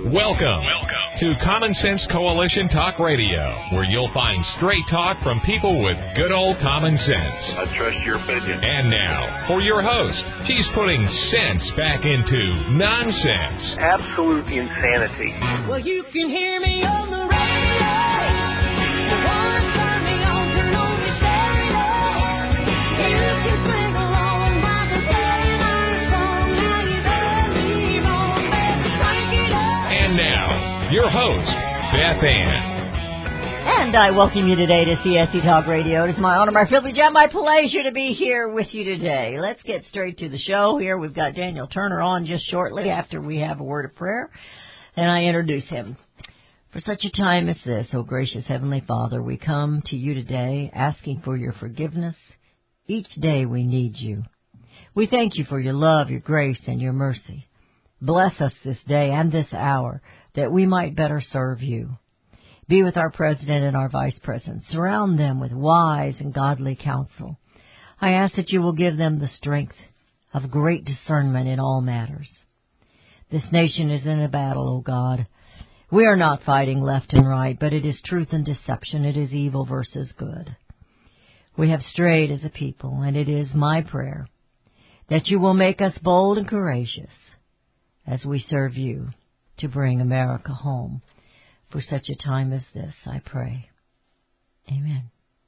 Welcome to Common Sense Coalition Talk Radio, where you'll find straight talk from people with good old common sense. I trust your opinion. And now, for your host, she's putting sense back into nonsense. Absolute insanity. Well, you can hear me on the radio. You want to turn me on, turn on me stereo. You can sing along while they're playing our song. Now you done me wrong, baby, crank it up. And now, your host, Beth Ann. And I welcome you today to CSC Talk Radio. It is my honor, my privilege, and my pleasure to be here with you today. Let's get straight to the show here. We've got Daniel Turner on just shortly after we have a word of prayer, and I introduce him. For such a time as this, O gracious Heavenly Father, we come to you today asking for your forgiveness. Each day we need you. We thank you for your love, your grace, and your mercy. Bless us this day and this hour that we might better serve you. Be with our president and our vice president. Surround them with wise and godly counsel. I ask that you will give them the strength of great discernment in all matters. This nation is in a battle, O God. We are not fighting left and right, but it is truth and deception. It is evil versus good. We have strayed as a people, and it is my prayer that you will make us bold and courageous as we serve you to bring America home. For such a time as this, I pray. Amen.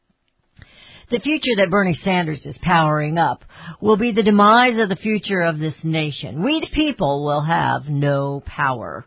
The future that Bernie Sanders is powering up will be the demise of the future of this nation. We, the people, will have no power.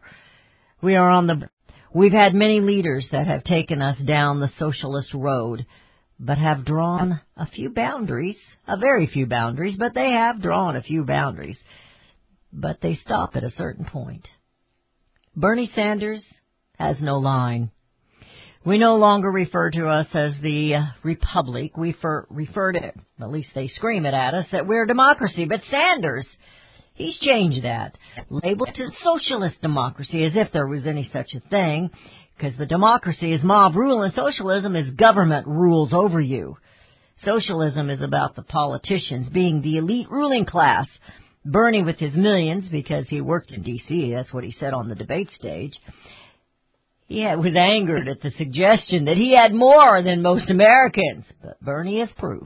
We've had many leaders that have taken us down the socialist road, but have drawn a few boundaries, a very few boundaries, but they have drawn a few boundaries. But they stop at a certain point. Bernie Sanders has no line. We no longer refer to us as the Republic. We refer to, at least they scream it at us, that we're a democracy. But Sanders, he's changed that. Labeled to socialist democracy, as if there was any such a thing, because the democracy is mob rule and socialism is government rules over you. Socialism is about the politicians being the elite ruling class. Bernie with his millions, because he worked in D.C., that's what he said on the debate stage. He was angered at the suggestion that he had more than most Americans, but Bernie is proof.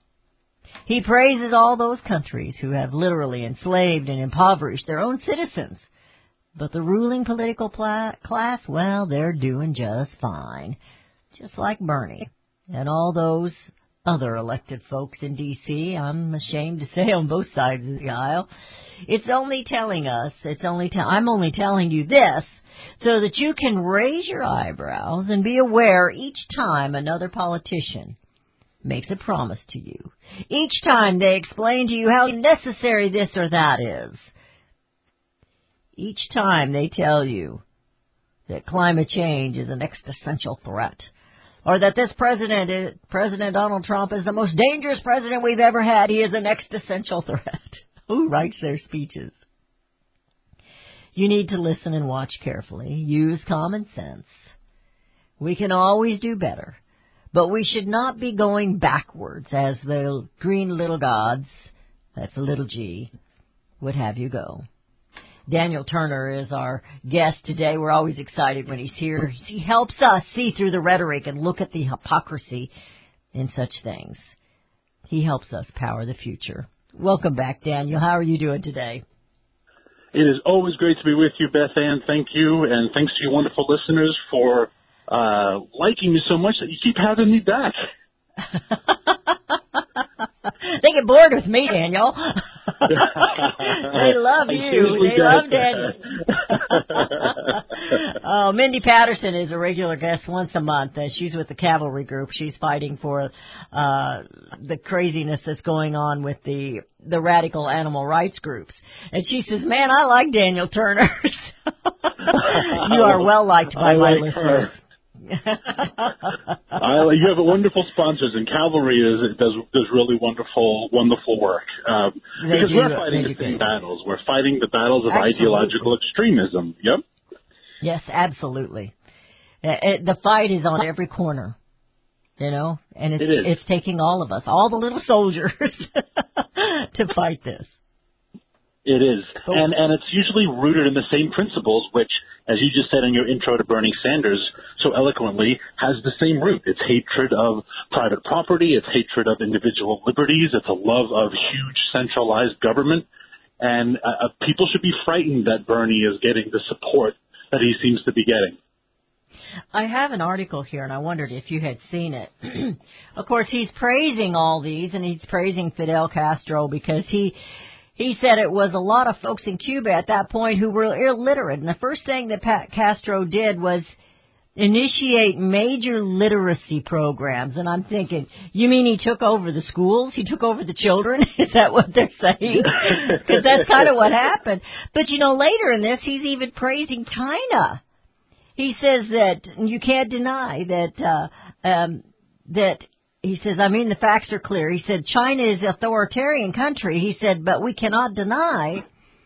He praises all those countries who have literally enslaved and impoverished their own citizens. But the ruling political class, well, they're doing just fine, just like Bernie and all those other elected folks in D.C., I'm ashamed to say, on both sides of the aisle. It's only telling us, I'm only telling you this so that you can raise your eyebrows and be aware each time another politician makes a promise to you. Each time they explain to you how necessary this or that is. Each time they tell you that climate change is an existential threat. Or that this President Donald Trump is the most dangerous president we've ever had. He is an existential threat. Who writes their speeches? You need to listen and watch carefully. Use common sense. We can always do better. But we should not be going backwards as the green little gods, that's a little g, would have you go. Daniel Turner is our guest today. We're always excited when he's here. He helps us see through the rhetoric and look at the hypocrisy in such things. He helps us power the future. Welcome back, Daniel. How are you doing today? It is always great to be with you, Beth Ann. Thank you, and thanks to you wonderful listeners for liking me so much that you keep having me back. They get bored with me, Daniel. They love you. They love Daniel. Oh, Mindy Patterson is a regular guest once a month. She's with the Cavalry Group. She's fighting for the craziness that's going on with the radical animal rights groups. And she says, man, I like Daniel Turner. You are well liked by my listeners. You have wonderful sponsors, and Cavalry does really wonderful work. Because we're fighting the same battles. We're fighting the battles of ideological extremism. Yep. Yes, absolutely. The fight is on every corner, and it's taking all of us, all the little soldiers, to fight this. It is. And it's usually rooted in the same principles, which, as you just said in your intro to Bernie Sanders so eloquently, has the same root. It's hatred of private property. It's hatred of individual liberties. It's a love of huge centralized government. And people should be frightened that Bernie is getting the support that he seems to be getting. I have an article here, and I wondered if you had seen it. Of course, he's praising all these, and he's praising Fidel Castro because he said it was a lot of folks in Cuba at that point who were illiterate. And the first thing that Castro did was initiate major literacy programs. And I'm thinking, you mean he took over the schools? He took over the children? Is that what they're saying? Because that's kind of what happened. But, you know, later in this, he's even praising China. He says that you can't deny that he says, I mean, the facts are clear. He said, China is an authoritarian country. He said, but we cannot deny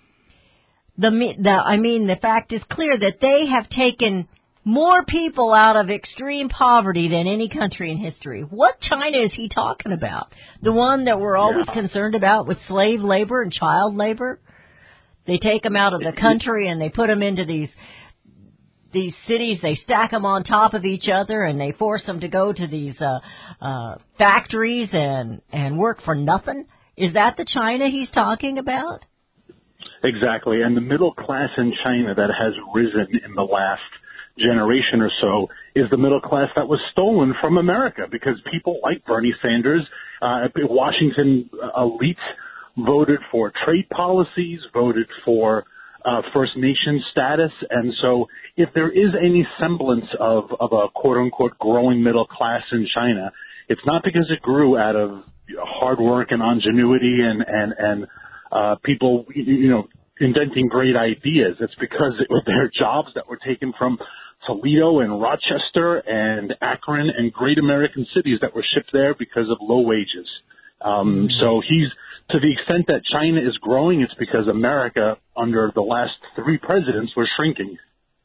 the fact is clear that they have taken more people out of extreme poverty than any country in history. What China is he talking about? The one that we're always concerned about with slave labor and child labor? They take them out of the country and they put them into these cities, they stack them on top of each other, and they force them to go to these factories and work for nothing. Is that the China he's talking about? Exactly, and the middle class in China that has risen in the last generation or so is the middle class that was stolen from America because people like Bernie Sanders, Washington elites voted for trade policies, voted for First Nation status, and so if there is any semblance of a quote-unquote growing middle class in China, it's not because it grew out of hard work and ingenuity and people, inventing great ideas. It's because it was their jobs that were taken from Toledo and Rochester and Akron and great American cities that were shipped there because of low wages. So to the extent that China is growing, it's because America, under the last 3 presidents, was shrinking.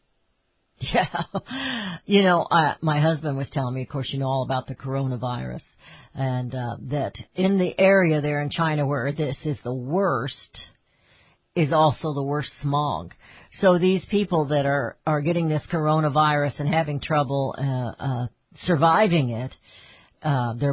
Yeah. My husband was telling me, of course, all about the coronavirus, and that in the area there in China where this is the worst is also the worst smog. So these people that are getting this coronavirus and having trouble surviving it, their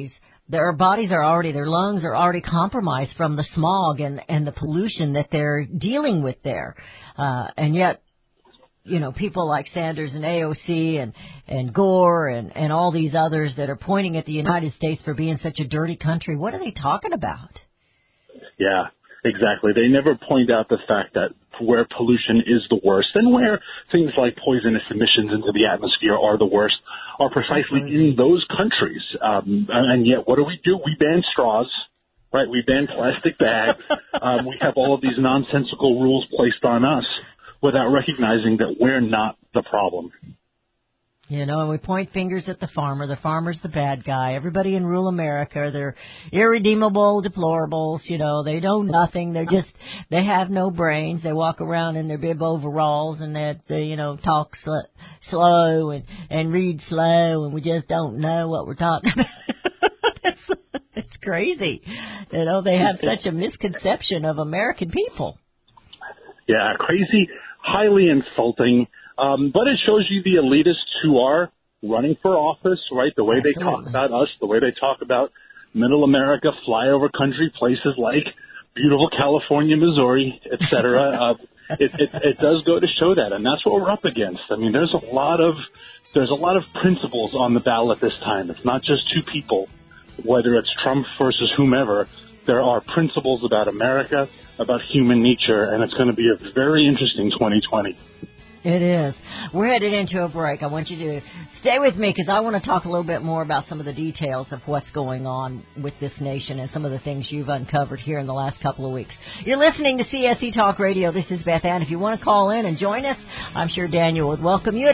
lungs are already compromised from the smog and the pollution that they're dealing with there. And yet, people like Sanders and AOC and Gore and all these others that are pointing at the United States for being such a dirty country, what are they talking about? Yeah, exactly. They never point out the fact that where pollution is the worst and where things like poisonous emissions into the atmosphere are the worst are precisely in those countries. And yet, what do? We ban straws, right? We ban plastic bags. We have all of these nonsensical rules placed on us without recognizing that we're not the problem. And we point fingers at the farmer. The farmer's the bad guy. Everybody in rural America, they're irredeemable deplorables. They know nothing. They have no brains. They walk around in their bib overalls and they talk slow and read slow, and we just don't know what we're talking about. It's crazy. They have such a misconception of American people. Yeah, crazy, highly insulting. But it shows you the elitists who are running for office, right? The way they talk about us, the way they talk about middle America, flyover country, places like beautiful California, Missouri, et cetera. It does go to show that, and that's what we're up against. I mean, there's a lot of principles on the ballot this time. It's not just 2 people, whether it's Trump versus whomever. There are principles about America, about human nature, and it's going to be a very interesting 2020. It is. We're headed into a break. I want you to stay with me because I want to talk a little bit more about some of the details of what's going on with this nation and some of the things you've uncovered here in the last couple of weeks. You're listening to CSC Talk Radio. This is Beth Ann. If you want to call in and join us, I'm sure Daniel would welcome you at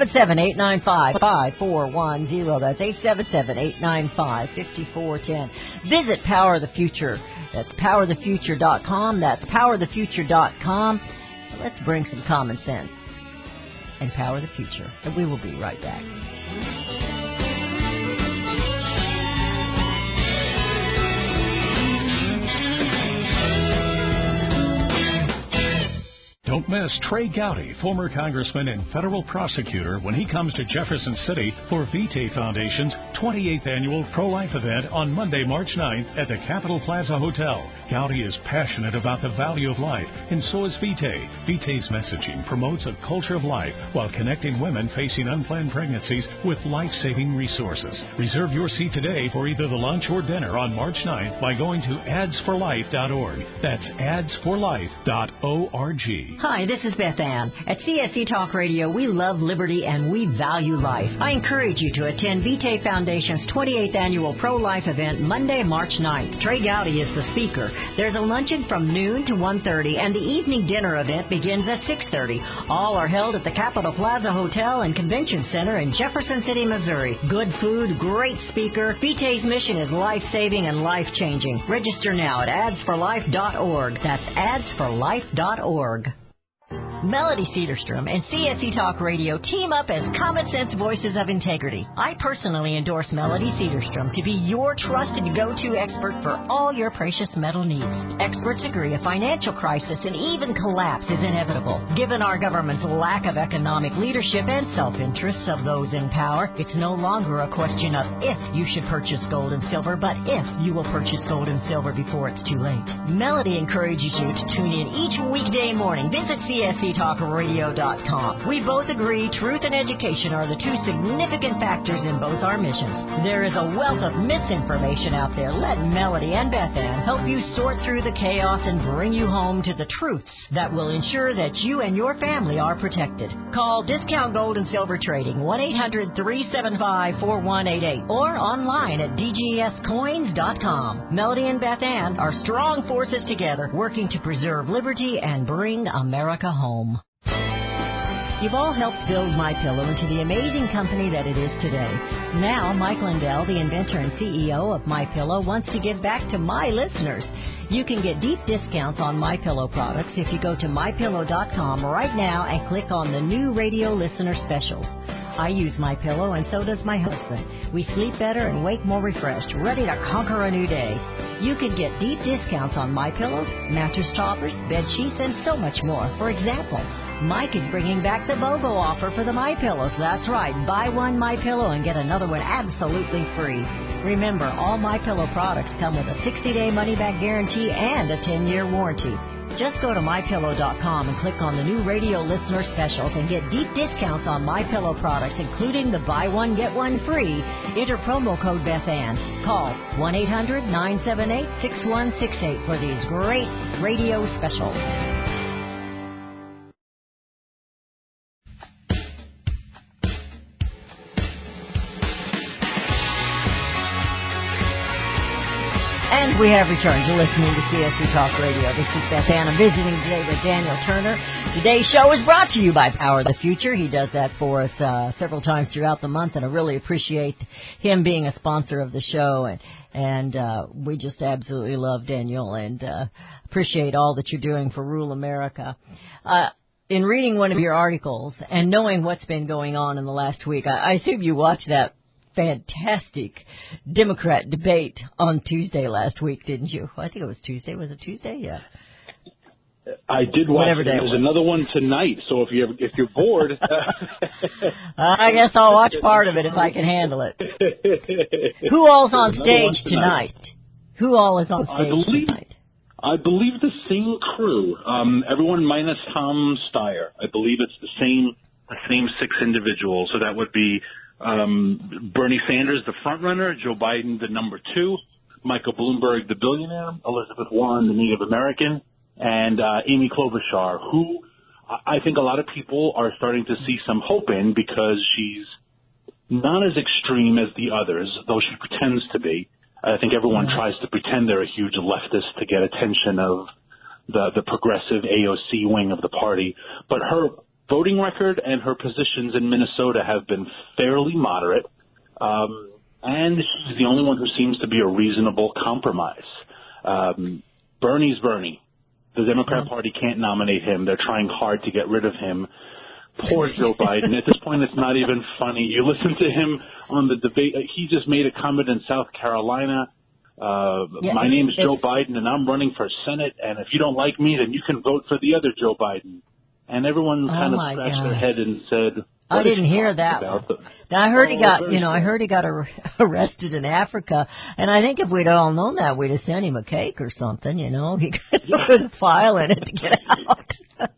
877-895-5410. That's 877-895-5410. Visit Power of the Future. That's powerthefuture.com. That's powerthefuture.com. Let's bring some common sense and power the future. And we will be right back. Don't miss Trey Gowdy, former congressman and federal prosecutor, when he comes to Jefferson City for Vitae Foundation's 28th annual pro-life event on Monday, March 9th at the Capitol Plaza Hotel. Gowdy is passionate about the value of life, and so is Vitae. Vitae's messaging promotes a culture of life while connecting women facing unplanned pregnancies with life-saving resources. Reserve your seat today for either the lunch or dinner on March 9th by going to adsforlife.org. That's adsforlife.org. Hi, this is Beth Ann. At CSC Talk Radio, we love liberty and we value life. I encourage you to attend Vitae Foundation's 28th annual pro-life event Monday, March 9th. Trey Gowdy is the speaker. There's a luncheon from noon to 1:30, and the evening dinner event begins at 6:30. All are held at the Capitol Plaza Hotel and Convention Center in Jefferson City, Missouri. Good food, great speaker. Vitae's mission is life-saving and life-changing. Register now at adsforlife.org. That's adsforlife.org. Melody Cedarstrom and CSC Talk Radio team up as Common Sense Voices of Integrity. I personally endorse Melody Cedarstrom to be your trusted go-to expert for all your precious metal needs. Experts agree a financial crisis and even collapse is inevitable. Given our government's lack of economic leadership and self-interest of those in power, it's no longer a question of if you should purchase gold and silver, but if you will purchase gold and silver before it's too late. Melody encourages you to tune in each weekday morning. Visit CSCTalkRadio.com. We both agree truth and education are the two significant factors in both our missions. There is a wealth of misinformation out there. Let Melody and Beth Ann help you sort through the chaos and bring you home to the truths that will ensure that you and your family are protected. Call Discount Gold and Silver Trading 1-800-375-4188 or online at dgscoins.com. Melody and Beth Ann are strong forces together working to preserve liberty and bring America home. You've all helped build MyPillow into the amazing company that it is today. Now, Mike Lindell, the inventor and CEO of MyPillow, wants to give back to my listeners. You can get deep discounts on MyPillow products if you go to MyPillow.com right now and click on the new radio listener specials. I use MyPillow, and so does my husband. We sleep better and wake more refreshed, ready to conquer a new day. You can get deep discounts on MyPillow, mattress toppers, bed sheets, and so much more. For example, Mike is bringing back the BOGO offer for the MyPillows. That's right. Buy one MyPillow and get another one absolutely free. Remember, all MyPillow products come with a 60-day money-back guarantee and a 10-year warranty. Just go to MyPillow.com and click on the new radio listener specials and get deep discounts on MyPillow products, including the buy one, get one free. Enter promo code BethAnn. Call 1-800-978-6168 for these great radio specials. And we have returned. You're listening to CSC Talk Radio. This is Beth Ann. I'm visiting today with Daniel Turner. Today's show is brought to you by Power of the Future. He does that for us several times throughout the month, and I really appreciate him being a sponsor of the show. And we just absolutely love Daniel and appreciate all that you're doing for rural America. In reading one of your articles and knowing what's been going on in the last week, I assume you watched that fantastic Democrat debate on Tuesday last week, didn't you? I think it was Tuesday. Was it Tuesday? Yeah. I did watch it. There's another one tonight, so if you're bored, I guess I'll watch part of it if I can handle it. Who all's on stage tonight? Who all is on stage tonight? I believe the same crew. Everyone minus Tom Steyer. I believe it's the same 6 individuals. So that would be Bernie Sanders, the front runner, Joe Biden, the number 2, Michael Bloomberg, the billionaire, Elizabeth Warren, the Native American, and Amy Klobuchar, who I think a lot of people are starting to see some hope in because she's not as extreme as the others, though she pretends to be. I think everyone tries to pretend they're a huge leftist to get attention of the progressive AOC wing of the party. But her voting record and her positions in Minnesota have been fairly moderate, and she's the only one who seems to be a reasonable compromise. Bernie's Bernie. The Democrat Party can't nominate him. They're trying hard to get rid of him. Poor Joe Biden. At this point, it's not even funny. You listen to him on the debate. He just made a comment in South Carolina. My name is Joe Biden, and I'm running for Senate, and if you don't like me, then you can vote for the other Joe Biden. and everyone kind of scratched their head and said, I didn't hear that one. Now, I heard he got arrested in Africa, and I think if we'd all known that, we'd have sent him a cake or something, He could put a file in it to get out.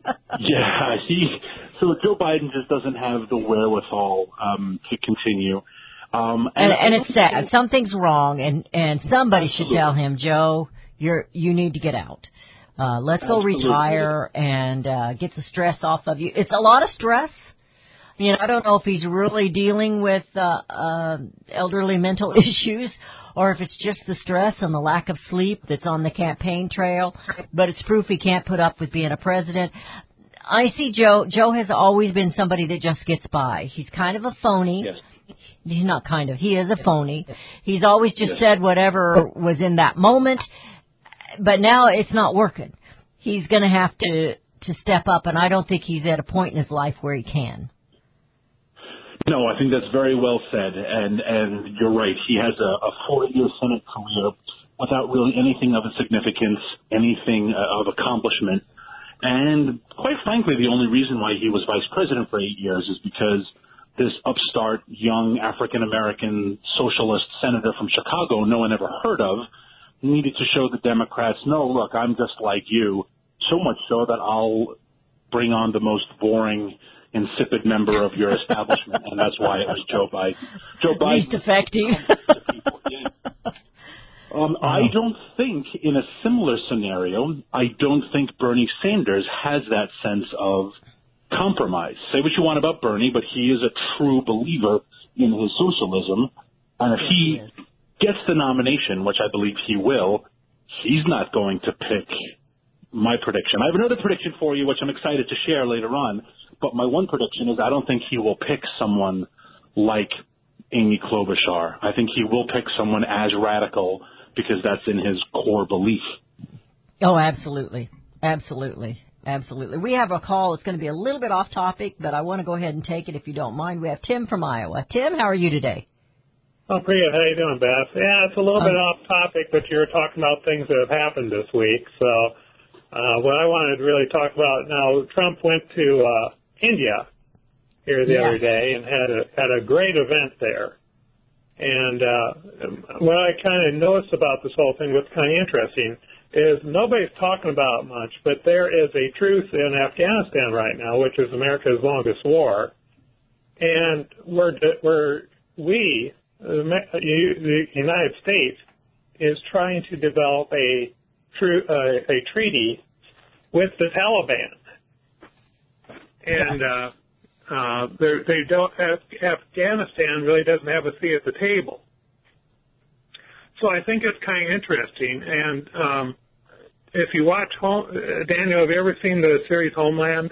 So Joe Biden just doesn't have the wherewithal to continue. And it's sad. Something's wrong, and somebody should tell him, Joe, you need to get out. Let's go retire and get the stress off of you. It's a lot of stress. I don't know if he's really dealing with elderly mental issues or if it's just the stress and the lack of sleep that's on the campaign trail, but it's proof he can't put up with being a president. I see Joe. Joe has always been somebody that just gets by. He's kind of a phony. Yes. He's not kind of. He is a phony. He's always just said whatever was in that moment, but now it's not working. He's going to have to step up, and I don't think he's at a point in his life where he can. No, I think that's very well said, and you're right. He has a 4-year Senate career without really anything of a significance, anything of accomplishment. And quite frankly, the only reason why he was vice president for 8 years is because this upstart, young African-American socialist senator from Chicago no one ever heard of needed to show the Democrats, no, look, I'm just like you, so much so that I'll bring on the most boring, insipid member of your establishment, and that's why it was Joe Biden. Joe Biden. Least effective. I don't think, in a similar scenario, I don't think Bernie Sanders has that sense of compromise. Say what you want about Bernie, but he is a true believer in his socialism, and if he gets the nomination, which I believe he will, he's not going to pick my prediction. I have another prediction for you, which I'm excited to share later on. But my one prediction is I don't think he will pick someone like Amy Klobuchar. I think he will pick someone as radical because that's in his core belief. Oh, absolutely. Absolutely. Absolutely. We have a call. It's going to be a little bit off topic, but I want to go ahead and take it if you don't mind. We have Tim from Iowa. Tim, how are you today? Oh, Priya, how you doing, Beth? Yeah, it's a little bit off topic, but you were talking about things that have happened this week. So what I wanted to really talk about now, Trump went to India here the other day and had a great event there. And what I kind of noticed about this whole thing, what's kind of interesting, is nobody's talking about it much, but there is a truce in Afghanistan right now, which is America's longest war. And the United States is trying to develop a treaty with the Taliban. And they don't have, Afghanistan really doesn't have a seat at the table. So I think it's kind of interesting. And if you watch, Daniel, have you ever seen the series Homeland?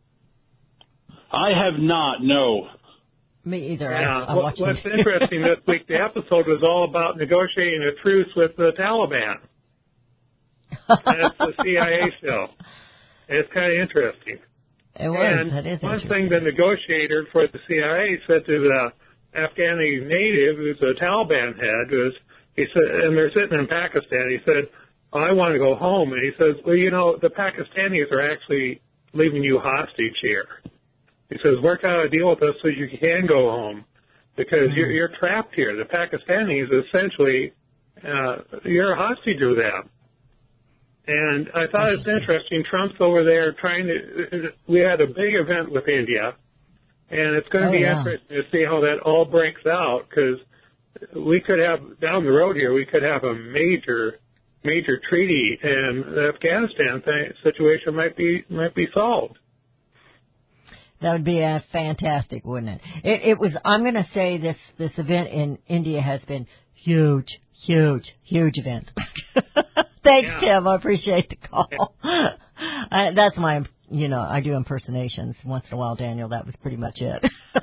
I have not, no. Me either. Yeah. What's interesting this week, the episode was all about negotiating a truce with the Taliban. And it's the CIA show. It's kind of interesting. It was. And that is one thing the negotiator for the CIA said to the Afghani native, who's a Taliban head, he said, and they're sitting in Pakistan, he said, I want to go home. And he says, well, the Pakistanis are actually leaving you hostage here. He says, work out a deal with us so you can go home because you're trapped here. The Pakistanis, essentially, you're a hostage to them. And I thought it's interesting. Trump's over there we had a big event with India, and it's going to be interesting to see how that all breaks out because we could have, down the road here, we could have a major treaty, and the Afghanistan situation might be solved. That would be fantastic, wouldn't it? It was. I'm going to say this event in India has been huge event. Thanks, Tim. I appreciate the call. That's my, I do impersonations once in a while, Daniel. That was pretty much it.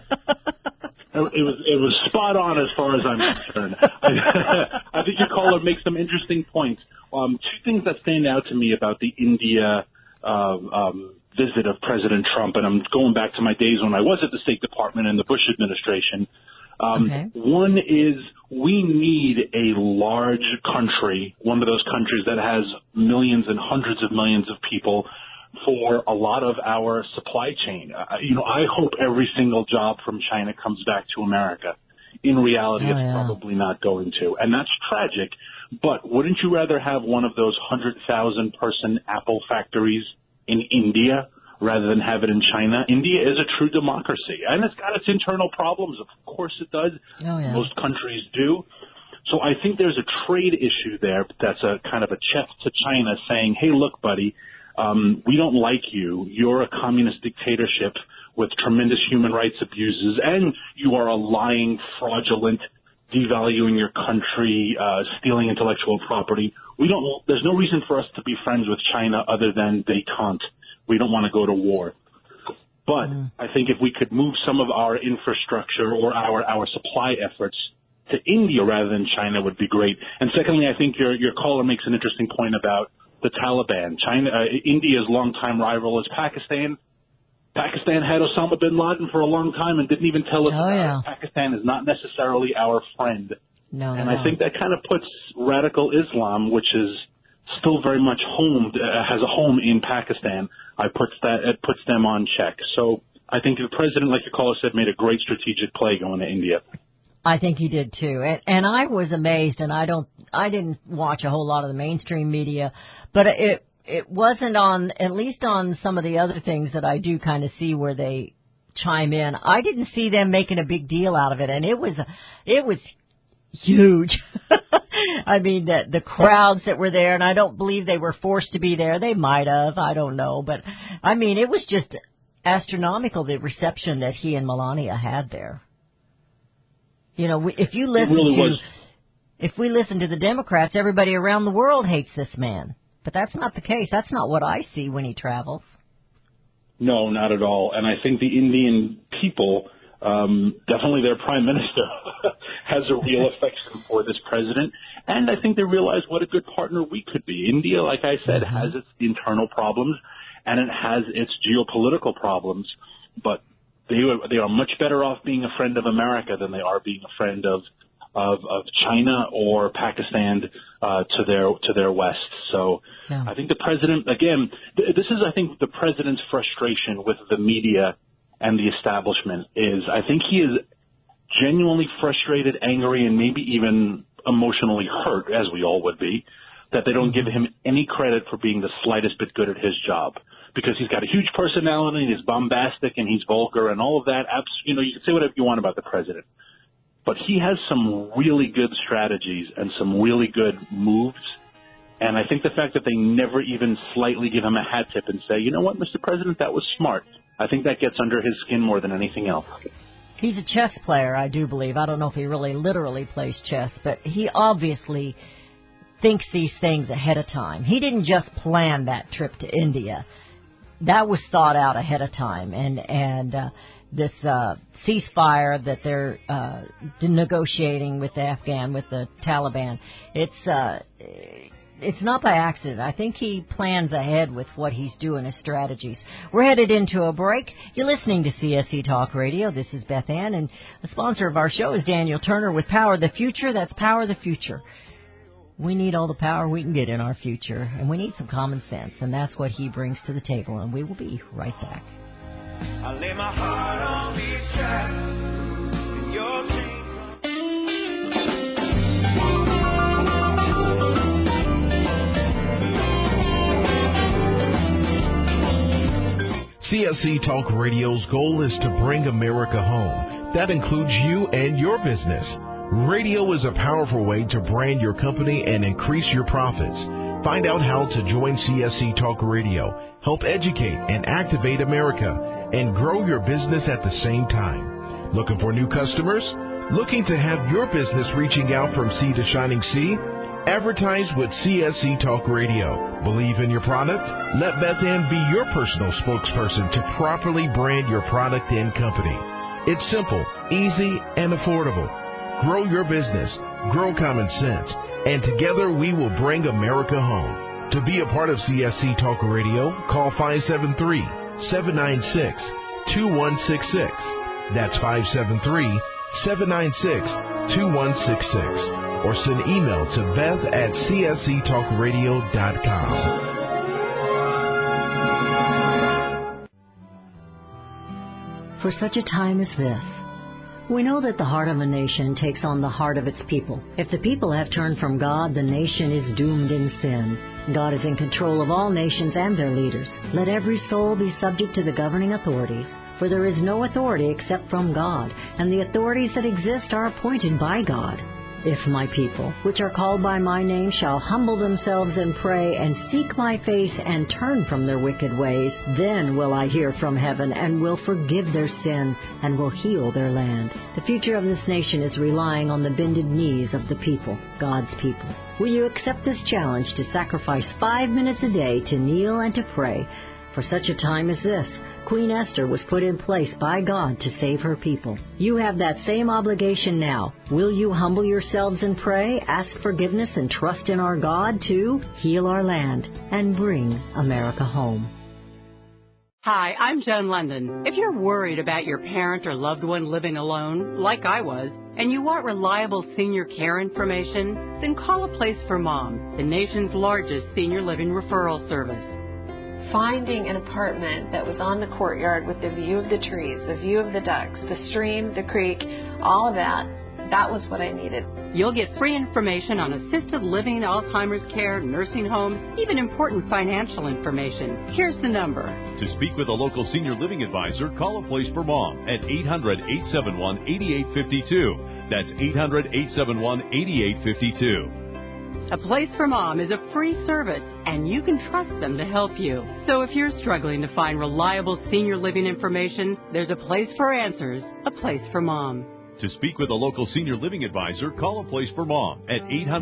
It was spot on as far as I'm concerned. I think your caller makes some interesting points. Two things that stand out to me about the India visit of President Trump, and I'm going back to my days when I was at the State Department in the Bush administration. One is we need a large country, one of those countries that has millions and hundreds of millions of people, for a lot of our supply chain. I hope every single job from China comes back to America. In reality, it's probably not going to. And that's tragic. But wouldn't you rather have one of those 100,000-person Apple factories in India rather than have it in China? India is a true democracy, and it's got its internal problems. Of course it does. Most countries do. So I think there's a trade issue there that's a kind of a check to China saying, hey, look, buddy, we don't like you. You're a communist dictatorship with tremendous human rights abuses, and you are a lying, fraudulent, devaluing your country, stealing intellectual property. There's no reason for us to be friends with China other than they can't. We don't want to go to war. But I think if we could move some of our infrastructure or our supply efforts to India rather than China would be great. And secondly, I think your caller makes an interesting point about the Taliban. India's longtime rival is Pakistan. Pakistan had Osama bin Laden for a long time and didn't even tell us about it. Pakistan is not necessarily our friend. I think that kind of puts radical Islam, which is still very much has a home in Pakistan. It puts them on check. So I think the president, like your caller said, made a great strategic play going to India. I think he did too, and I was amazed. And I didn't watch a whole lot of the mainstream media, but it wasn't on, at least on some of the other things that I do kind of see where they chime in. I didn't see them making a big deal out of it, and it was huge. I mean, the crowds that were there, and I don't believe they were forced to be there. They might have, I don't know, but I mean, it was just astronomical, the reception that he and Melania had there. If you listen if we listen to the Democrats, everybody around the world hates this man. But that's not the case. That's not what I see when he travels. No, not at all. And I think the Indian people, definitely their prime minister, has a real affection for this president. And I think they realize what a good partner we could be. India, like I said, has its internal problems, and it has its geopolitical problems. But they are much better off being a friend of America than they are being a friend of China or Pakistan to their west. So I think the president, again, this is, I think, the president's frustration with the media and the establishment is I think he is genuinely frustrated, angry, and maybe even emotionally hurt, as we all would be, that they don't give him any credit for being the slightest bit good at his job. Because he's got a huge personality, and he's bombastic, and he's vulgar, and all of that. You can say whatever you want about the president. But he has some really good strategies and some really good moves. And I think the fact that they never even slightly give him a hat tip and say, you know what, Mr. President, that was smart. I think that gets under his skin more than anything else. He's a chess player, I do believe. I don't know if he really literally plays chess, but he obviously thinks these things ahead of time. He didn't just plan that trip to India. That was thought out ahead of time, and this ceasefire that they're negotiating with the Taliban, it's not by accident. I think he plans ahead with what he's doing, his strategies. We're headed into a break. You're listening to CSC Talk Radio. This is Beth Ann, and the sponsor of our show is Daniel Turner with Power the Future. That's Power the Future. We need all the power we can get in our future, and we need some common sense, and that's what he brings to the table, and we will be right back. I lay my heart on these tracks, and your CSC Talk Radio's goal is to bring America home. That includes you and your business. Radio is a powerful way to brand your company and increase your profits. Find out how to join CSC Talk Radio, help educate and activate America, and grow your business at the same time. Looking for new customers? Looking to have your business reaching out from sea to shining sea? Advertise with CSC Talk Radio. Believe in your product? Let Beth Ann be your personal spokesperson to properly brand your product and company. It's simple, easy, and affordable. Grow your business, grow common sense, and together we will bring America home. To be a part of CSC Talk Radio, call 573-796-2166. That's 573-796-2166. Or send email to beth@csctalkradio.com. for such a time as this. We know that the heart of a nation takes on the heart of its people. If the people have turned from God, the nation is doomed in sin. God is in control of all nations and their leaders. Let every soul be subject to the governing authorities, for there is no authority except from God, and the authorities that exist are appointed by God. If my people, which are called by my name, shall humble themselves and pray and seek my face and turn from their wicked ways, then will I hear from heaven and will forgive their sin and will heal their land. The future of this nation is relying on the bended knees of the people, God's people. Will you accept this challenge to sacrifice 5 minutes a day to kneel and to pray for such a time as this? Queen Esther was put in place by God to save her people. You have that same obligation now. Will you humble yourselves and pray, ask forgiveness, and trust in our God to heal our land and bring America home? Hi, I'm Joan London. If you're worried about your parent or loved one living alone, like I was, and you want reliable senior care information, then call A Place for Mom, the nation's largest senior living referral service. Finding an apartment that was on the courtyard with the view of the trees, the view of the ducks, the stream, the creek, all of that, that was what I needed. You'll get free information on assisted living, Alzheimer's care, nursing homes, even important financial information. Here's the number. To speak with a local senior living advisor, call A Place for Mom at 800-871-8852. That's 800-871-8852. A Place for Mom is a free service, and you can trust them to help you. So if you're struggling to find reliable senior living information, there's a place for answers, A Place for Mom. To speak with a local senior living advisor, call A Place for Mom at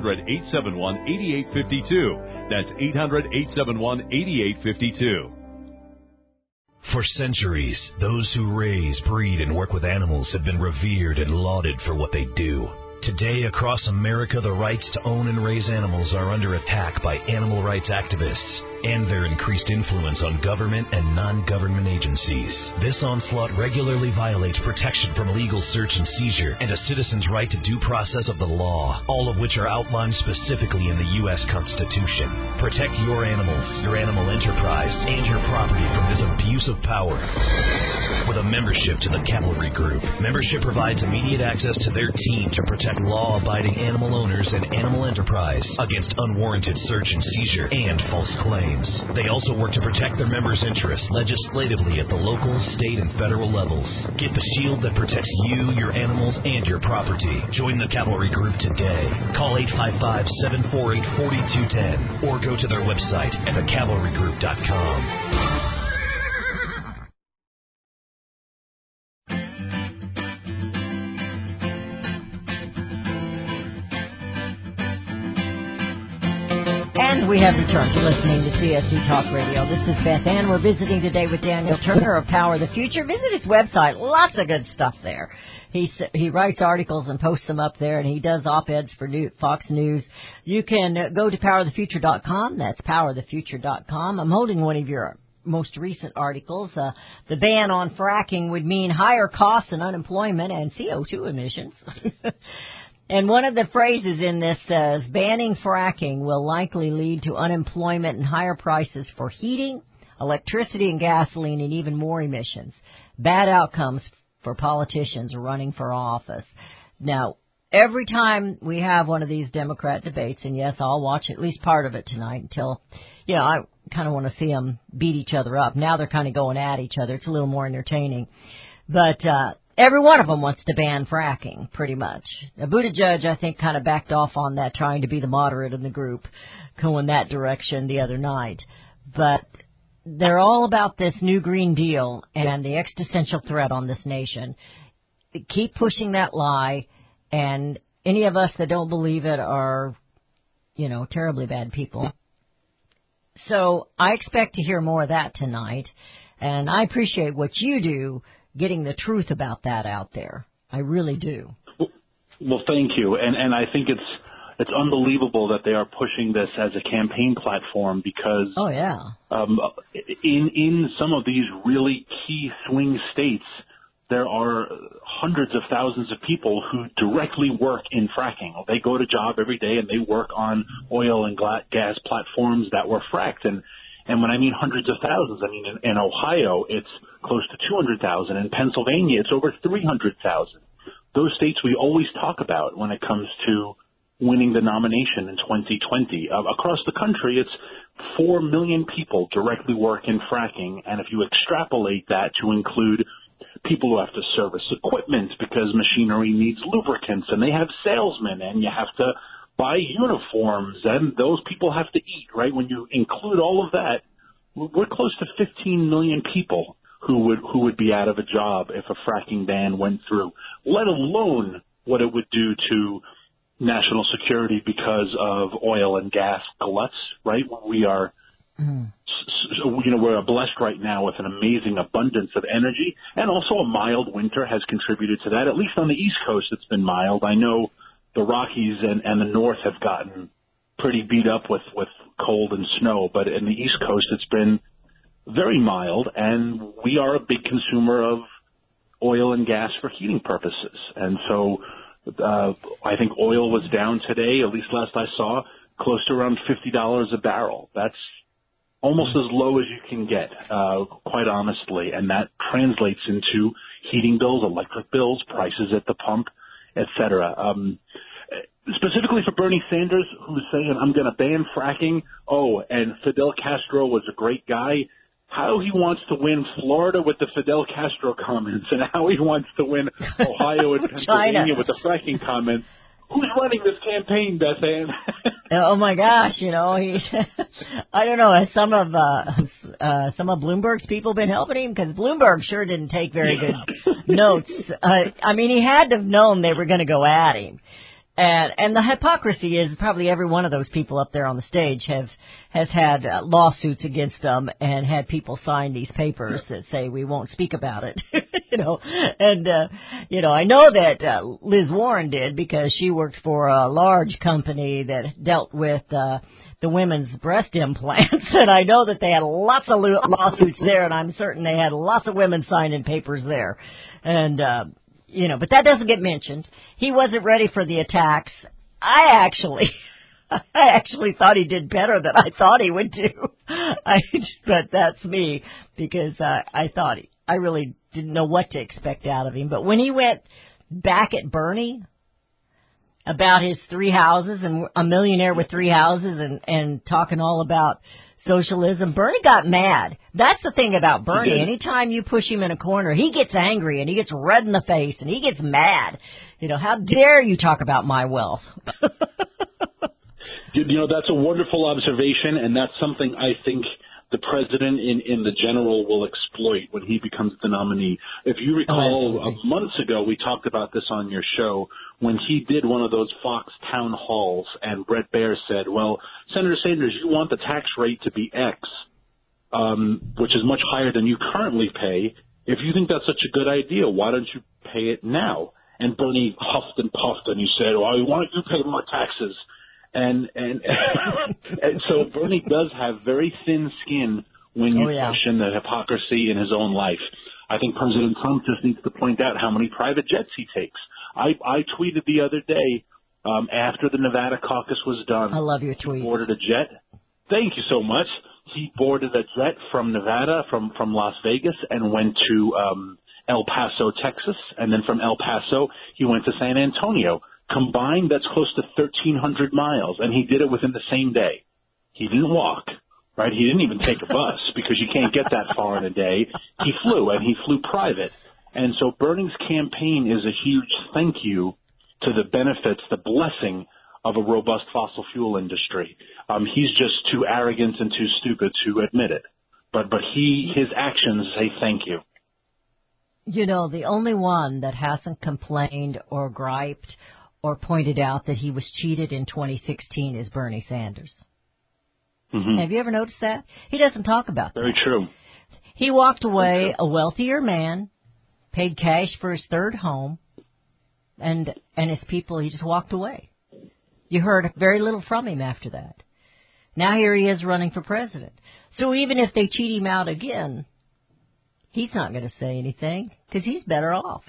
800-871-8852. That's 800-871-8852. For centuries, those who raise, breed, and work with animals have been revered and lauded for what they do. Today, across America, the rights to own and raise animals are under attack by animal rights activists and their increased influence on government and non-government agencies. This onslaught regularly violates protection from illegal search and seizure and a citizen's right to due process of the law, all of which are outlined specifically in the U.S. Constitution. Protect your animals, your animal enterprise, and your property from this abuse of power. With a membership to the Cavalry Group, membership provides immediate access to their team to protect law-abiding animal owners and animal enterprise against unwarranted search and seizure and false claims. They also work to protect their members' interests legislatively at the local, state, and federal levels. Get the shield that protects you, your animals, and your property. Join the Cavalry Group today. Call 855-748-4210 or go to their website at thecavalrygroup.com. And we have returned to listening to CSC Talk Radio. This is Beth Ann. We're visiting today with Daniel Turner of Power of the Future. Visit his website. Lots of good stuff there. He writes articles and posts them up there, and he does op-eds for Fox News. You can go to powerofthefuture.com. That's powerofthefuture.com. I'm holding one of your most recent articles. The ban on fracking would mean higher costs and unemployment and CO2 emissions. And one of the phrases in this says, banning fracking will likely lead to unemployment and higher prices for heating, electricity, and gasoline, and even more emissions. Bad outcomes for politicians running for office. Now, every time we have one of these Democrat debates, and yes, I'll watch at least part of it tonight until, I kind of want to see them beat each other up. Now they're kind of going at each other. It's a little more entertaining. But every one of them wants to ban fracking, pretty much. Now, Buttigieg, I think, kind of backed off on that, trying to be the moderate in the group, going that direction the other night. But they're all about this new Green Deal and the existential threat on this nation. Keep pushing that lie, and any of us that don't believe it are, terribly bad people. So I expect to hear more of that tonight, and I appreciate what you do getting the truth about that out there. I really do. Well, thank you. And I think it's unbelievable that they are pushing this as a campaign platform because in some of these really key swing states, there are hundreds of thousands of people who directly work in fracking. They go to job every day and they work on oil and gas platforms that were fracked. And And when I mean hundreds of thousands, I mean in Ohio, it's close to 200,000. In Pennsylvania, it's over 300,000. Those states we always talk about when it comes to winning the nomination in 2020. Across the country, it's 4 million people directly work in fracking. And if you extrapolate that to include people who have to service equipment because machinery needs lubricants, and they have salesmen, and you have to buy uniforms, and those people have to eat, right? When you include all of that, we're close to 15 million people who would be out of a job if a fracking ban went through, let alone what it would do to national security because of oil and gas gluts, right? We are, we're blessed right now with an amazing abundance of energy, and also a mild winter has contributed to that. At least on the East Coast, it's been mild. I know the Rockies and the North have gotten pretty beat up with cold and snow, but in the East Coast, it's been very mild, and we are a big consumer of oil and gas for heating purposes. And so I think oil was down today, at least last I saw, close to around $50 a barrel. That's almost as low as you can get, quite honestly, and that translates into heating bills, electric bills, prices at the pump, et cetera. Specifically for Bernie Sanders, who's saying, I'm going to ban fracking. Oh, and Fidel Castro was a great guy. How he wants to win Florida with the Fidel Castro comments, and how he wants to win Ohio and Pennsylvania with the fracking comments. Who's running this campaign, Beth Ann? Oh my gosh, he's I don't know, has some of Bloomberg's people been helping him? Because Bloomberg sure didn't take very good notes. He had to have known they were going to go at him. And the hypocrisy is probably every one of those people up there on the stage has had lawsuits against them and had people sign these papers that say we won't speak about it. I know that Liz Warren did, because she worked for a large company that dealt with the women's breast implants, and I know that they had lots of lawsuits there, and I'm certain they had lots of women signing papers there. And but that doesn't get mentioned. He wasn't ready for the attacks. I actually thought he did better than I thought he would do. But that's me, because I really didn't know what to expect out of him. But when he went back at Bernie about his 3 houses and a millionaire with 3 houses and talking all about socialism, Bernie got mad. That's the thing about Bernie. Anytime you push him in a corner, he gets angry and he gets red in the face and he gets mad. How dare you talk about my wealth? That's a wonderful observation, and that's something I think the president in the general will exploit when he becomes the nominee. If you recall, months ago, we talked about this on your show when he did one of those Fox town halls, and Bret Baier said, well, Senator Sanders, you want the tax rate to be X, which is much higher than you currently pay. If you think that's such a good idea, why don't you pay it now? And Bernie huffed and puffed, and he said, well, why don't you pay more taxes? And so Bernie does have very thin skin when you question the hypocrisy in his own life. I think President Trump just needs to point out how many private jets he takes. I tweeted the other day, after the Nevada caucus was done. I love your tweet. He boarded a jet. Thank you so much. He boarded a jet from Nevada, from Las Vegas, and went to El Paso, Texas. And then from El Paso, he went to San Antonio. Combined, that's close to 1,300 miles, and he did it within the same day. He didn't walk, right? He didn't even take a bus because you can't get that far in a day. He flew, and he flew private. And so Bernie's campaign is a huge thank you to the benefits, the blessing of a robust fossil fuel industry. He's just too arrogant and too stupid to admit it. But his actions say thank you. The only one that hasn't complained or griped or pointed out that he was cheated in 2016 is Bernie Sanders. Mm-hmm. Have you ever noticed that? He doesn't talk about that. Very true. He walked away a wealthier man, paid cash for his third home, and his people, he just walked away. You heard very little from him after that. Now here he is running for president. So even if they cheat him out again, he's not going to say anything because he's better off.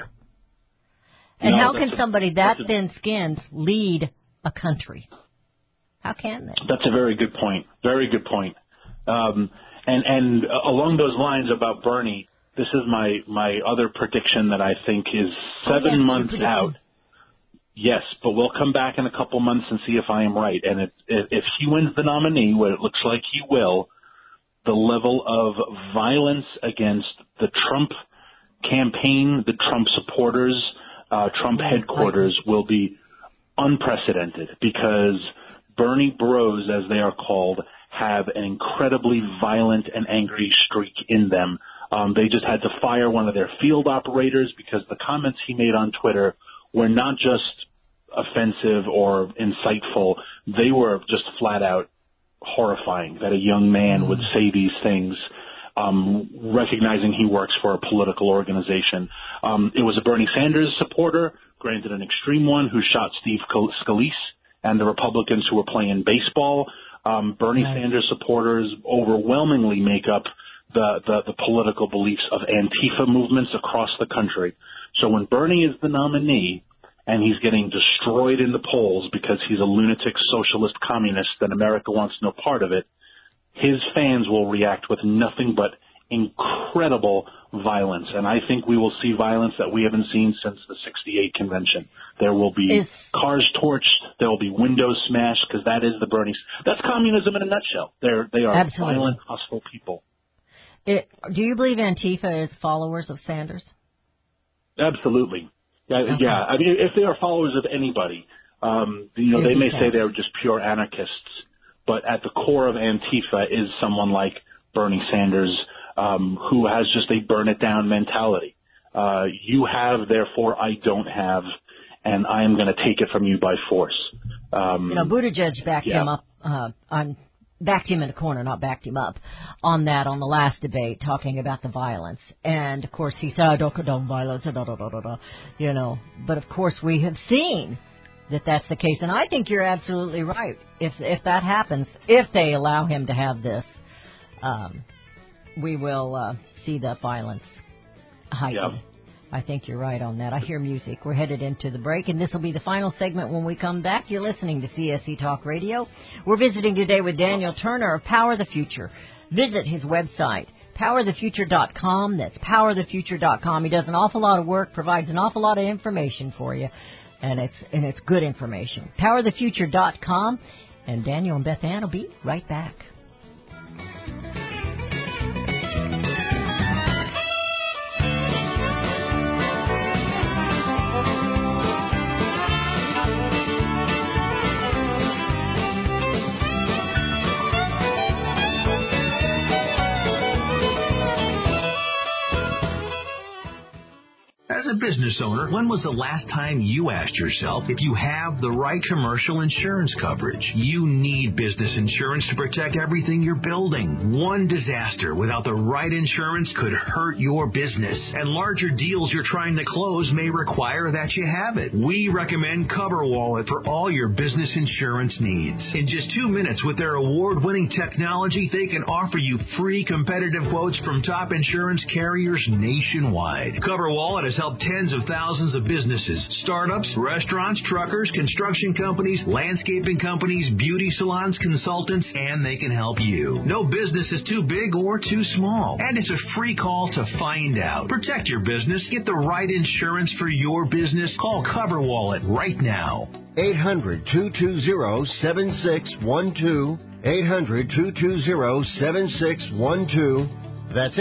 And how can somebody that thin-skinned lead a country? How can they? That's a very good point. Very good point. And along those lines about Bernie, this is my other prediction that I think is 7 months out. Yes, but we'll come back in a couple months and see if I am right. And if he wins the nominee, what it looks like he will, the level of violence against the Trump campaign, the Trump supporters, Trump headquarters will be unprecedented, because Bernie bros, as they are called, have an incredibly violent and angry streak in them. They just had to fire one of their field operators because the comments he made on Twitter were not just offensive or insightful. They were just flat out horrifying that a young man would say these things, recognizing he works for a political organization. It was a Bernie Sanders supporter, granted an extreme one, who shot Steve Scalise and the Republicans who were playing baseball. Bernie Sanders supporters overwhelmingly make up the political beliefs of Antifa movements across the country. So when Bernie is the nominee and he's getting destroyed in the polls because he's a lunatic socialist communist and America wants no part of it, his fans will react with nothing but incredible violence. And I think we will see violence that we haven't seen since the 68 convention. There will be cars torched. There will be windows smashed, because that is the Bernie. That's communism in a nutshell. They are violent, hostile people. Do you believe Antifa is followers of Sanders? Absolutely. Yeah. I mean, if they are followers of anybody, they may say they're just pure anarchists, but at the core of Antifa is someone like Bernie Sanders, who has just a burn it down mentality. You have, therefore I don't have, and I am going to take it from you by force. Buttigieg backed him up backed him in a corner, not backed him up, on that on the last debate, talking about the violence. And, of course, he said, I don't condone violence, But, of course, we have seen that that's the case. And I think you're absolutely right. If that happens, if they allow him to have this, we will see the violence heighten. Yep. I think you're right on that. I hear music. We're headed into the break, and this will be the final segment when we come back. You're listening to CSC Talk Radio. We're visiting today with Daniel Turner of Power the Future. Visit his website, powerthefuture.com. That's powerthefuture.com. He does an awful lot of work, provides an awful lot of information for you, and it's good information. Powerthefuture.com, and Daniel and Beth Ann will be right back. As a business owner, when was the last time you asked yourself if you have the right commercial insurance coverage? You need business insurance to protect everything you're building. One disaster without the right insurance could hurt your business, and larger deals you're trying to close may require that you have it. We recommend CoverWallet for all your business insurance needs. In just 2 minutes with their award-winning technology, they can offer you free competitive quotes from top insurance carriers nationwide. CoverWallet has helped tens of thousands of businesses, startups, restaurants, truckers, construction companies, landscaping companies, beauty salons, consultants, and they can help you. No business is too big or too small, and it's a free call to find out. Protect your business. Get the right insurance for your business. Call CoverWallet right now. 800-220-7612. 800-220-7612. That's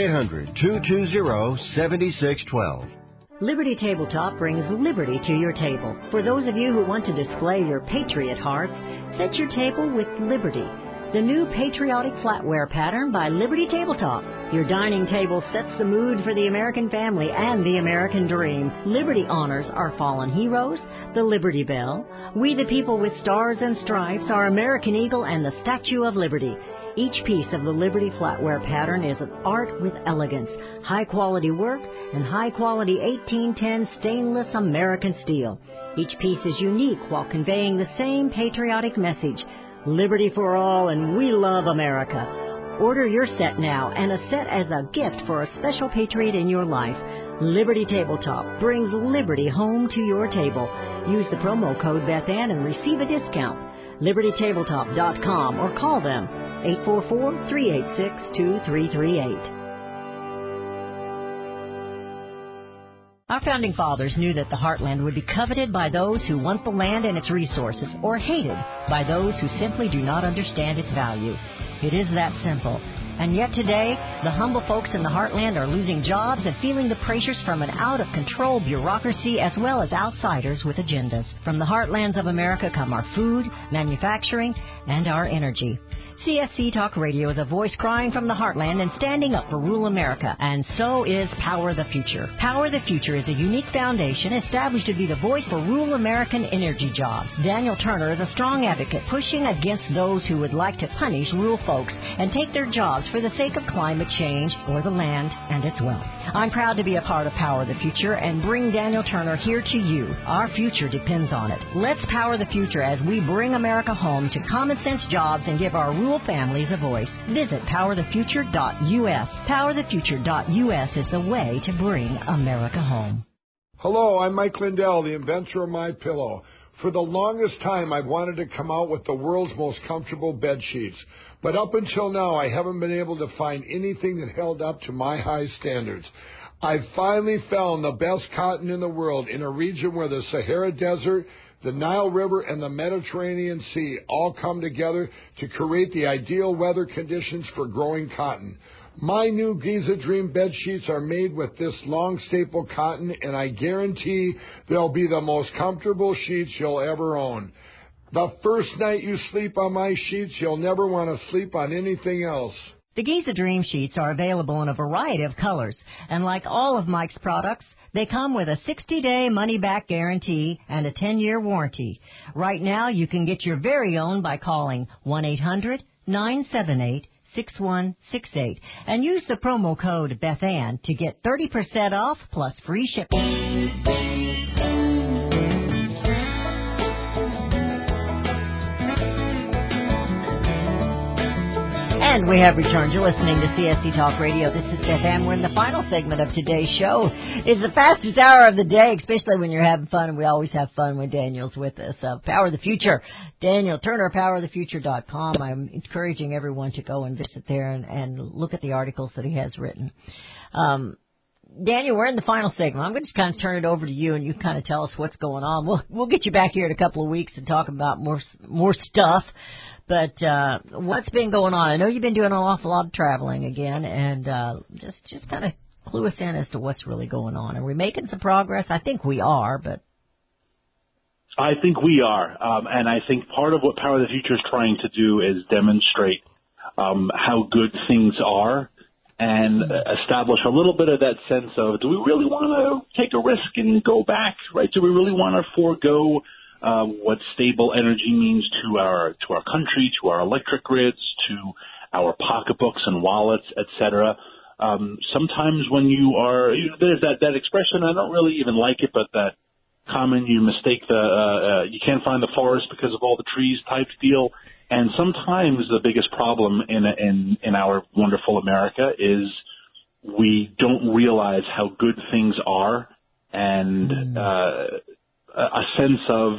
800-220-7612. Liberty Tabletop brings liberty to your table. For those of you who want to display your patriot hearts, set your table with Liberty, the new patriotic flatware pattern by Liberty Tabletop. Your dining table sets the mood for the American family and the American dream. Liberty honors our fallen heroes, the Liberty Bell, We the People with Stars and Stripes, our American Eagle, and the Statue of Liberty. Each piece of the Liberty flatware pattern is an art with elegance, high-quality work, and high-quality 1810 stainless American steel. Each piece is unique while conveying the same patriotic message, liberty for all and we love America. Order your set now and a set as a gift for a special patriot in your life. Liberty Tabletop brings liberty home to your table. Use the promo code Beth Ann and receive a discount. LibertyTabletop.com or call them 844-386-2338. Our founding fathers knew that the heartland would be coveted by those who want the land and its resources, or hated by those who simply do not understand its value. It is that simple. And yet today, the humble folks in the heartland are losing jobs and feeling the pressures from an out-of-control bureaucracy as well as outsiders with agendas. From the heartlands of America come our food, manufacturing, and our energy. CSC Talk Radio is a voice crying from the heartland and standing up for rural America, and so is Power the Future. Power the Future is a unique foundation established to be the voice for rural American energy jobs. Daniel Turner is a strong advocate pushing against those who would like to punish rural folks and take their jobs for the sake of climate change or the land and its wealth. I'm proud to be a part of Power the Future and bring Daniel Turner here to you. Our future depends on it. Let's power the future as we bring America home to common sense jobs and give our rural families a voice. Visit powerthefuture.us. Powerthefuture.us is the way to bring America home. Hello, I'm Mike Lindell, the inventor of MyPillow. For the longest time, I've wanted to come out with the world's most comfortable bed sheets. But up until now, I haven't been able to find anything that held up to my high standards. I finally found the best cotton in the world in a region where the Sahara Desert, the Nile River, and the Mediterranean Sea all come together to create the ideal weather conditions for growing cotton. My new Giza Dream bed sheets are made with this long staple cotton, and I guarantee they'll be the most comfortable sheets you'll ever own. The first night you sleep on my sheets, you'll never want to sleep on anything else. The Giza Dream Sheets are available in a variety of colors, and like all of Mike's products, they come with a 60-day money-back guarantee and a 10-year warranty. Right now, you can get your very own by calling 1-800-978-6168 and use the promo code BethAnn to get 30% off plus free shipping. And we have returned. You're listening to CSC Talk Radio. This is Beth Ann. We're in the final segment of today's show. It's the fastest hour of the day, especially when you're having fun, and we always have fun when Daniel's with us. Power the Future. Daniel Turner, powerthefuture.com. I'm encouraging everyone to go and visit there and look at the articles that he has written. Daniel, we're in the final segment. I'm going to just kind of turn it over to you, and you kind of tell us what's going on. We'll get you back here in a couple of weeks and talk about more stuff. But what's been going on? I know you've been doing an awful lot of traveling again, and just kind of clue us in as to what's really going on. Are we making some progress? I think we are, but I think we are, and I think part of what Power of the Future is trying to do is demonstrate how good things are and establish a little bit of that sense of, do we really want to take a risk and go back, right? Do we really want to forego what stable energy means to our country, to our electric grids, to our pocketbooks and wallets, etc. Sometimes when there's that expression, I don't really even like it, but that common, you mistake you can't find the forest because of all the trees type deal. And sometimes the biggest problem in our wonderful America is we don't realize how good things are, and a sense of,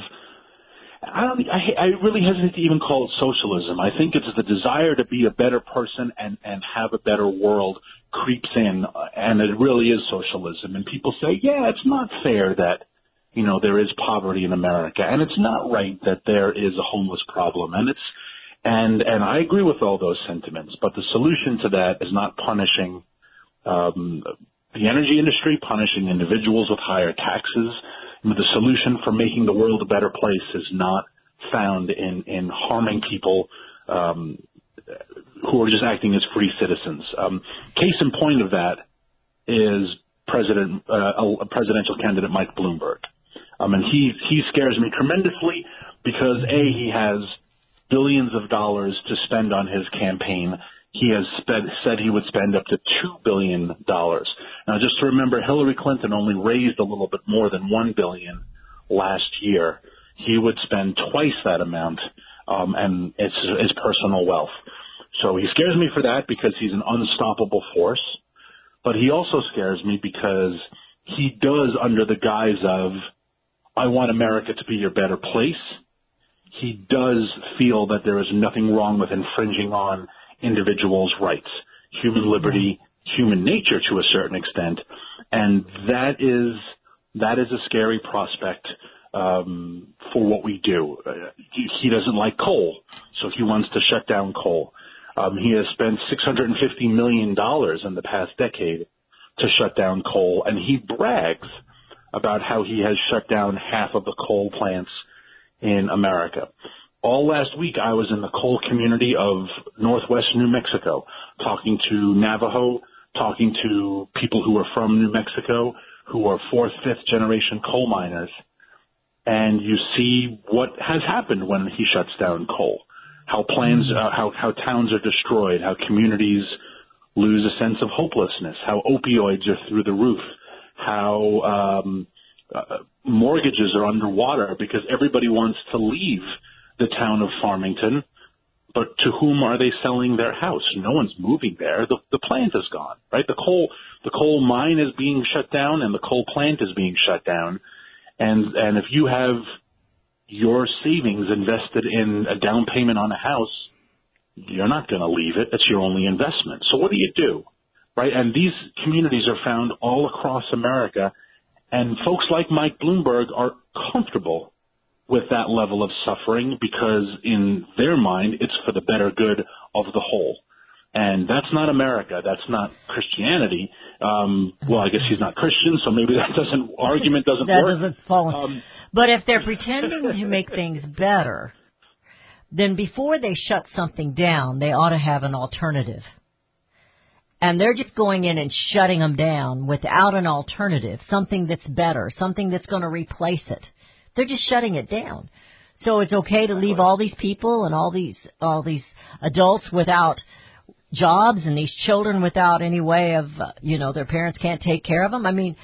I really hesitate to even call it socialism. I think it's the desire to be a better person and have a better world creeps in, and it really is socialism. And people say, yeah, it's not fair that, there is poverty in America, and it's not right that there is a homeless problem, and I agree with all those sentiments, but the solution to that is not punishing the energy industry, punishing individuals with higher taxes. The solution for making the world a better place is not found in harming people who are just acting as free citizens. Case in point of that is presidential candidate Mike Bloomberg. And he scares me tremendously because, A, he has billions of dollars to spend on his campaign. He has said he would spend up to $2 billion. Now, just to remember, Hillary Clinton only raised a little bit more than $1 billion last year. He would spend twice that amount, and it's his personal wealth. So he scares me for that because he's an unstoppable force. But he also scares me because he does, under the guise of, I want America to be a better place, he does feel that there is nothing wrong with infringing on individuals' rights, human liberty, human nature to a certain extent, and that is a scary prospect for what we do. He doesn't like coal, so he wants to shut down coal. He has spent $650 million in the past decade to shut down coal, and he brags about how he has shut down half of the coal plants in America. All last week, I was in the coal community of northwest New Mexico, talking to Navajo, talking to people who are from New Mexico, who are fourth, fifth generation coal miners, and you see what has happened when he shuts down coal. How plans, how towns are destroyed, how communities lose a sense of hopelessness, how opioids are through the roof, how mortgages are underwater because everybody wants to leave the town of Farmington, but to whom are they selling their house? No one's moving there. The plant is gone, right? The coal mine is being shut down and the coal plant is being shut down. And if you have your savings invested in a down payment on a house, you're not going to leave it. It's your only investment. So what do? Right? And these communities are found all across America, and folks like Mike Bloomberg are comfortable with that level of suffering because in their mind, it's for the better good of the whole. And that's not America. That's not Christianity. Well, I guess he's not Christian, so maybe that argument doesn't that work. Doesn't fall. But if they're pretending to make things better, then before they shut something down, they ought to have an alternative. And they're just going in and shutting them down without an alternative, something that's better, something that's going to replace it. They're just shutting it down. So it's okay to leave all these people and all these adults without jobs and these children without any way of, their parents can't take care of them. I mean,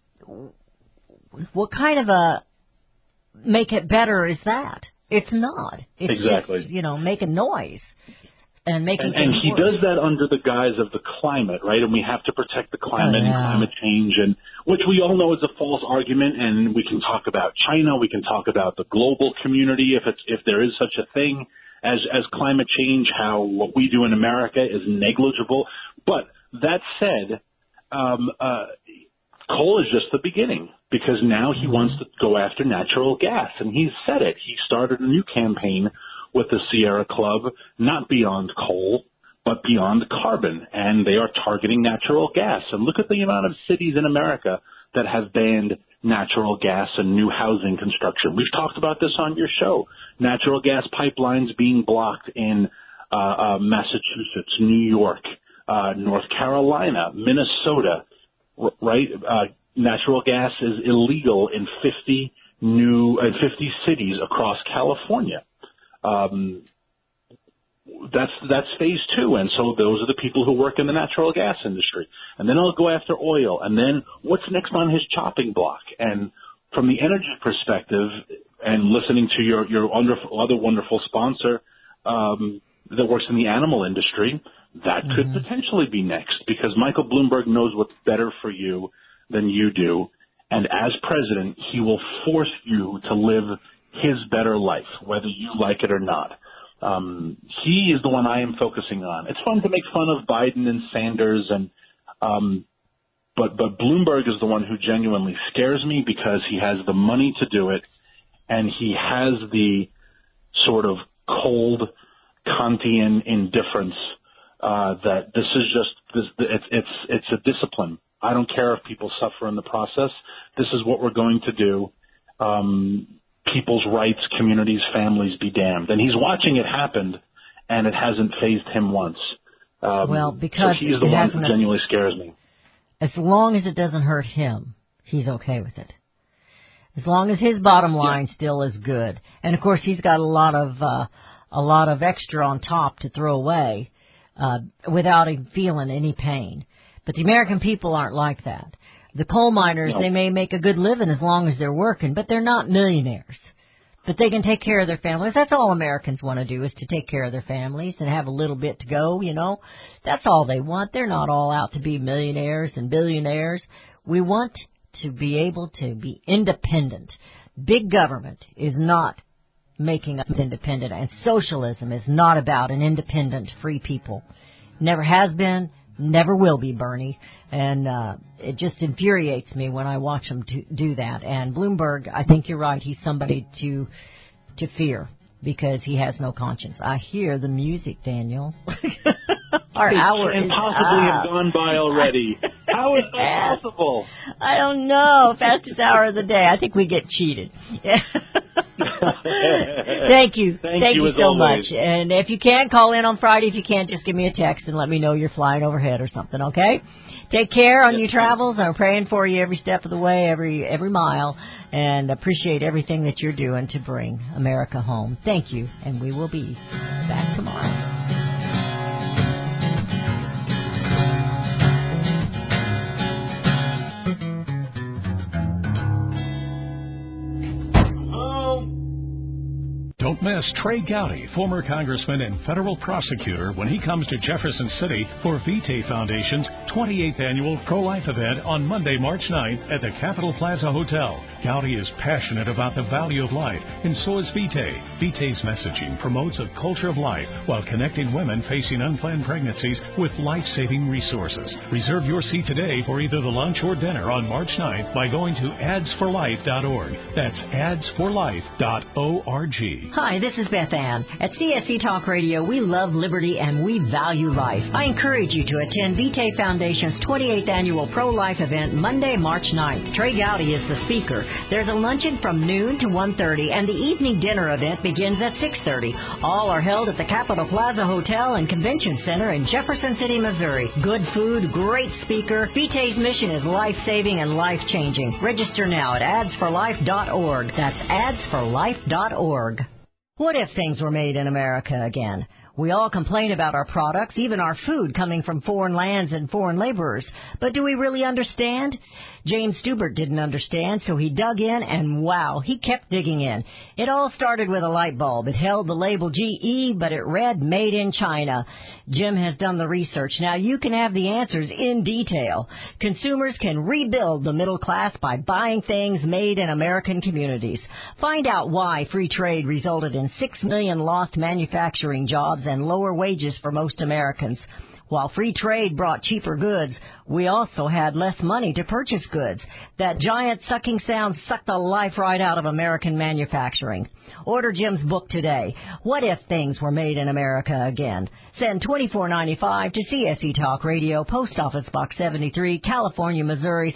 what kind of a make it better is that? It's not. It's exactly. Just, making noise and making and he worse. does that under the guise of the climate, right? And we have to protect the climate and climate change, and which we all know is a false argument. And we can talk about China, we can talk about the global community if there is such a thing as climate change, how what we do in America is negligible. But that said, coal is just the beginning because now he wants to go after natural gas, and he's said it. He started a new campaign with the Sierra Club, not beyond coal, but beyond carbon, and they are targeting natural gas. And look at the amount of cities in America that have banned natural gas and new housing construction. We've talked about this on your show. Natural gas pipelines being blocked in Massachusetts, New York, North Carolina, Minnesota, right? Natural gas is illegal in 50 cities across California. That's phase two, and so those are the people who work in the natural gas industry. And then I'll go after oil, and then what's next on his chopping block? And from the energy perspective, and listening to your other wonderful sponsor that works in the animal industry, that could potentially be next, because Michael Bloomberg knows what's better for you than you do, and as president, he will force you to live his better life, whether you like it or not. He is the one I am focusing on. It's fun to make fun of Biden and Sanders, and but Bloomberg is the one who genuinely scares me because he has the money to do it, and he has the sort of cold Kantian indifference that this is just it's a discipline. I don't care if people suffer in the process. This is what we're going to do. People's rights, communities, families be damned. And he's watching it happen, and it hasn't fazed him once. Because so he is the one who genuinely scares me. As long as it doesn't hurt him, he's okay with it. As long as his bottom line still is good. And, of course, he's got a lot of extra on top to throw away without him feeling any pain. But the American people aren't like that. The coal miners, they may make a good living as long as they're working, but they're not millionaires. But they can take care of their families. That's all Americans want to do, is to take care of their families and have a little bit to go, That's all they want. They're not all out to be millionaires and billionaires. We want to be able to be independent. Big government is not making us independent. And socialism is not about an independent, free people. Never has been, never will be, Bernie. And it just infuriates me when I watch them do that. And Bloomberg, I think you're right. He's somebody to fear because he has no conscience. I hear the music, Daniel. Our hour can is possibly up. have gone by already. How is that possible? I don't know. Fastest hour of the day. I think we get cheated. Thank you. Thank you as so always. much. And if you can't, call in on Friday. If you can't, just give me a text and let me know you're flying overhead or something, okay? Take care on your travels. I'm praying for you every step of the way, every mile, and appreciate everything that you're doing to bring America home. Thank you, and we will be back tomorrow. Don't miss Trey Gowdy, former congressman and federal prosecutor, when he comes to Jefferson City for Vitae Foundation's 28th annual pro-life event on Monday, March 9th at the Capitol Plaza Hotel. Gowdy is passionate about the value of life, and so is Vitae. Vitae's messaging promotes a culture of life while connecting women facing unplanned pregnancies with life-saving resources. Reserve your seat today for either the lunch or dinner on March 9th by going to adsforlife.org. That's adsforlife.org. Hi, this is Beth Ann. At CSC Talk Radio, we love liberty and we value life. I encourage you to attend Vitae Foundation's 28th annual pro-life event Monday, March 9th. Trey Gowdy is the speaker. There's a luncheon from noon to 1:30, and the evening dinner event begins at 6:30. All are held at the Capitol Plaza Hotel and Convention Center in Jefferson City, Missouri. Good food, great speaker. Vitae's mission is life-saving and life-changing. Register now at adsforlife.org. That's adsforlife.org. What if things were made in America again? We all complain about our products, even our food, coming from foreign lands and foreign laborers. But do we really understand? James Stubert didn't understand, so he dug in, and wow, he kept digging in. It all started with a light bulb. It held the label GE, but it read Made in China. Jim has done the research. Now you can have the answers in detail. Consumers can rebuild the middle class by buying things made in American communities. Find out why free trade resulted in 6 million lost manufacturing jobs and lower wages for most Americans. While free trade brought cheaper goods, we also had less money to purchase goods. That giant sucking sound sucked the life right out of American manufacturing. Order Jim's book today, What If Things Were Made in America Again? Send $24.95 to CSE Talk Radio, Post Office Box 73, California, Missouri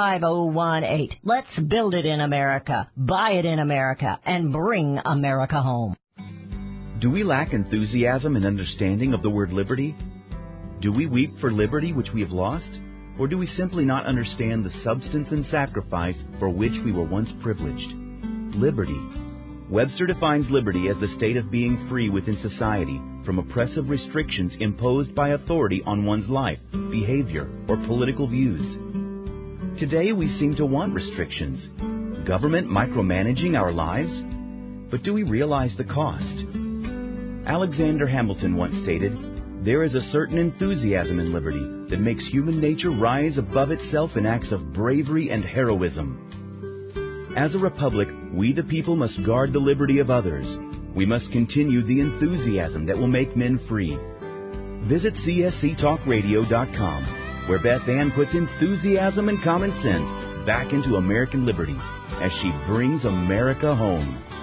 65018. Let's build it in America, buy it in America, and bring America home. Do we lack enthusiasm and understanding of the word liberty? Do we weep for liberty which we have lost? Or do we simply not understand the substance and sacrifice for which we were once privileged? Liberty. Webster defines liberty as the state of being free within society from oppressive restrictions imposed by authority on one's life, behavior, or political views. Today we seem to want restrictions. Government micromanaging our lives? But do we realize the cost? Alexander Hamilton once stated, "There is a certain enthusiasm in liberty that makes human nature rise above itself in acts of bravery and heroism." As a republic, we the people must guard the liberty of others. We must continue the enthusiasm that will make men free. Visit csctalkradio.com, where Beth Ann puts enthusiasm and common sense back into American liberty as she brings America home.